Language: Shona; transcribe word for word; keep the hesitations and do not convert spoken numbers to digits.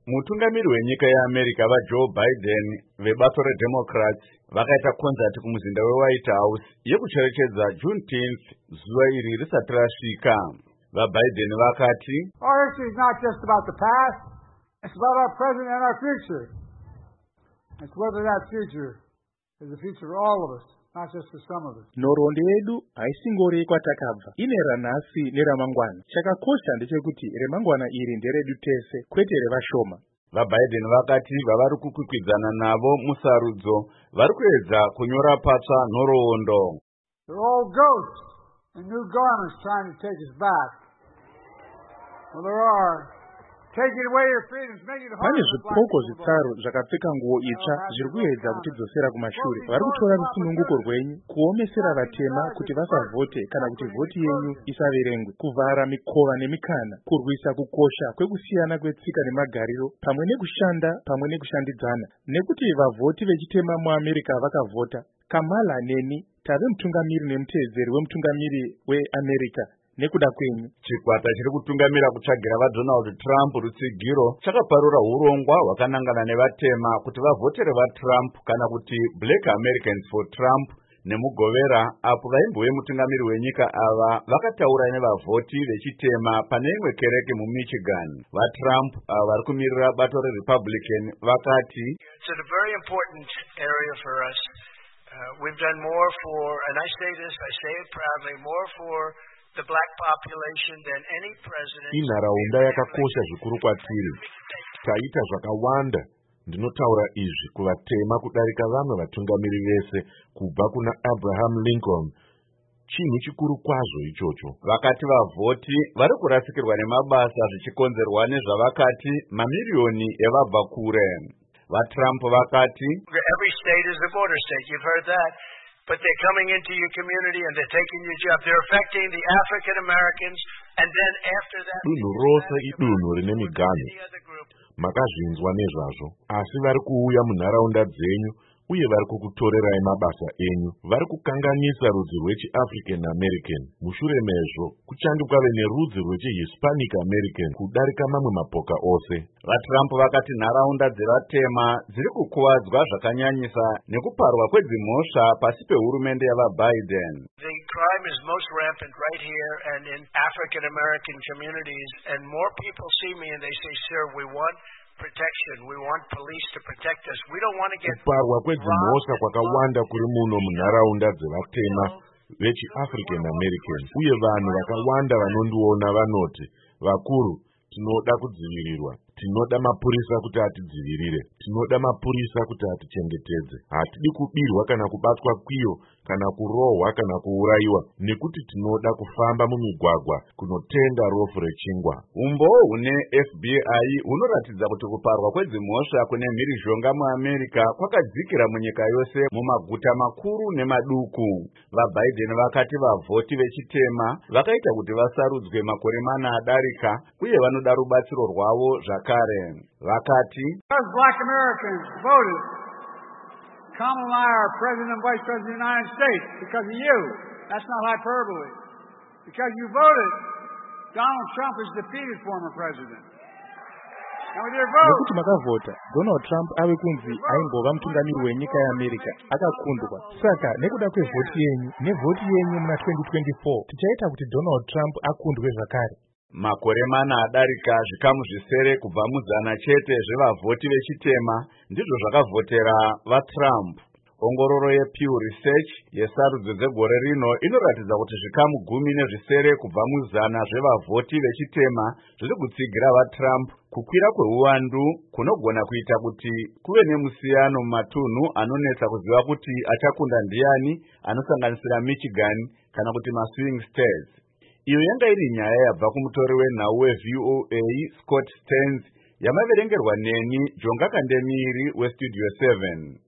Mutungamiri wenyika yeAmerica vaJoe Biden vebato reDemocrats vakaita konzati kumuzinda weWhite House yekucherechedza Juneteenth zuva iri risati rasvika. VaBiden vakati, "Our history is not just about the past, it's about our present and our future. It's whether that future is the future for all of us, not just for some of us." Nhoroondo yedu haisingori kwatakabva, ine ranhasi neramangwana. Chakakosha ndechekuti remangwana iri nderedu tese, kwete revashoma. VaBiden vakati vavari kukwikwidzana navo musarudzo vari kuedza kunyora patsva nhoroondo. "They're all ghosts in new garments trying to take us back. Well, there are. Taking away your freedoms, making it pane zvipoko zvitsaro zvakapfeka nguo itsva zviri kuedza kutidzosera kumashure. Vari kutora rusununguko rwenyu, kuomesera vatema kuti vasavhote kana kuti vhoti yenyu isaverengwe, kuvhara mikova nemikana, kurwisa kukosha kwekusiyana kwetsika nemagariro, pamwe nekushanda pamwe nekushandidzana. Nekuti vavhoti vechitema muAmerica vakavhota, Kamala neni tave mutungamiri nemuteedzeri wemutungamiri weAmerica. Nekuda kwenyu, chikwata chiri kutungamira kutsvagira vaDonald Trump rutsigiro chakaparura urongwa hwakanangana nevatema kuti vavhotere vaTrump kana kuti Black Americans for Trump nemugovera, apo vaimbove mutungamiri wenyika ava vakataura nevavhoti vechitema pane imwe kereke muMichigan. VaTrump ava vari kumirira bato reRepublican vakati, "It's a very important area for us. Uh, we've done more for, and I say this, I say it proudly, more for the black population than any president." Inharaunda yakakosha zvikuru kwatiri. Taita zvakawanda, ndinotaura izvi kuvatema kudarika vamwe vatungamiri vese kubva kuna Abraham Lincoln. Chinhu chikuru kwazvo ichocho. Vakati vavhoti vari kurasikirwa nemabasa zvichikonzerwa nezvavakati mamiliyoni evabva kure. VaTrump vakati, "Every state is a border state. You've heard that. But they're coming into your community and they're taking your job. They're affecting the African Americans, and then after that, dunhu rose idunhu rine miganhu. Makazvinzwa nezvazvo, asi vari kuuya munharaunda dzenyu uye vari kukutorerai mabasa enyu. Vari kukanganisa rudzi rwechi-African American. Mushure mezvo kuchange kwave nerudzi rwechi-Hispanic American kudarika mamwe mapoka ose. VaTrump vakati nharaunda dzevatema dziri kukuwadzwa zvakanyanyisa nekuparwa kwedzimhosva pasi pehurumende yavaBiden. The crime is most rampant right here and in African American communities, and more people see me and they say, "Sir, we want protection. We want police to protect us. We don't want to get..." Kuparwa kwedzimhosva kwakawanda kuri muno munharaunda dzevatema vechi-African American, uye vanhu vakawanda vanondiona vanoti, "Vakuru, tinoda kudzivirirwa. Tinoda mapurisa kuti atidzivirire. Tinoda mapurisa kuti atichengetedze. Hatidi kubirwa kana kubatwa kwiyo kana kurohwa kana kuuraiwa, nekuti tinoda kufamba mumigwagwa kunotenga rofu rechingwa." Umboo hune F B I hunoratidza kuti kuparwa kwedzimhosva kune mhirizhonga muAmerica kwakadzikira munyika yose mumaguta makuru nemaduku. VaBiden vakati vavhoti vechitema vakaita kuti vasarudzwe makore mana adarika uye vanoda rubatsiro rwavo zvakare. Vakati, "Because black Americans voted Kamala and I are President and Vice President of the United States because of you. That's not hyperbole. Because you voted, Donald Trump is defeated former president. And with your vote..." Nekuti makavhota, Donald Trump ave kunzi aimbova mutungamiri wenyika yeAmerica akakundwa. Saka nekuda kwevhoti yenyu nevhoti yenyu muna twenty twenty-four tichaita kuti Donald Trump akundwe zvakare. Makore mana adarika zvikamu zvisere kubva muzana chete zvevavhoti vechitema ndizvo zvakavhotera vaTrump. Ongororo yePew Research yesarudzo dzegore rino inoratidza kuti zvikamu gumi nezvisere kubva muzana zvevavhoti vechitema zviri kutsigira vaTrump. Kukwira kweuwandu kunogona kuita kuti kuve nemusiyano mumatunhu anonetsa kuziva kuti achakunda ndiani, anosanganisira Michigan kana kuti maswing states. Iyo yanga iri nyaya yabva kumutori wenhau weV O A Scott Stearns yamaverengerwa neni Jonga Kandemiri weStudio seven.